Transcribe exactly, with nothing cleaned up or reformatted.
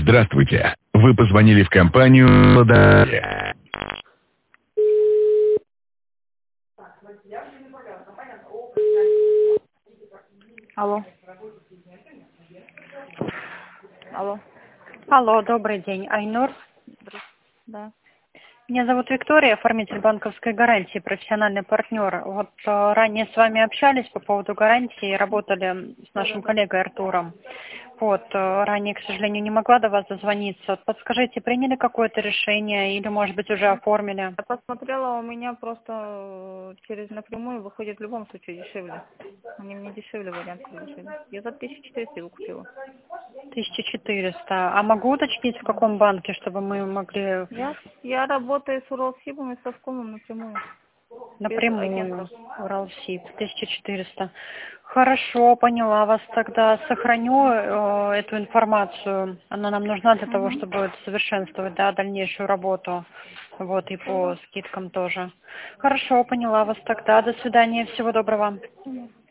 Здравствуйте. Вы позвонили в компанию «Лада». Алло. Алло. Алло, добрый день, Айнур. Да. Меня зовут Виктория, оформитель банковской гарантии, профессиональный партнер. Вот э, ранее с вами общались по поводу гарантии, работали с нашим коллегой Артуром. Вот, э, ранее, к сожалению, не могла до вас дозвониться. Вот подскажите, приняли какое-то решение или, может быть, уже оформили? Я посмотрела, у меня просто э, через напрямую выходит в любом случае дешевле. Они мне дешевле вариант предложили. Я за тысячу четыреста его купила. тысяча четыреста. А могу уточнить, в каком банке, чтобы мы могли Я, я работаю с Уралсибом и со Скомом напрямую. Без напрямую? агентов. Уралсиб, тысяча четыреста. Хорошо, поняла вас тогда. Сохраню э, эту информацию. Она нам нужна для того, Угу. чтобы совершенствовать, да, дальнейшую работу. Вот, и по скидкам тоже. Хорошо, поняла вас тогда. До свидания, всего доброго. Угу.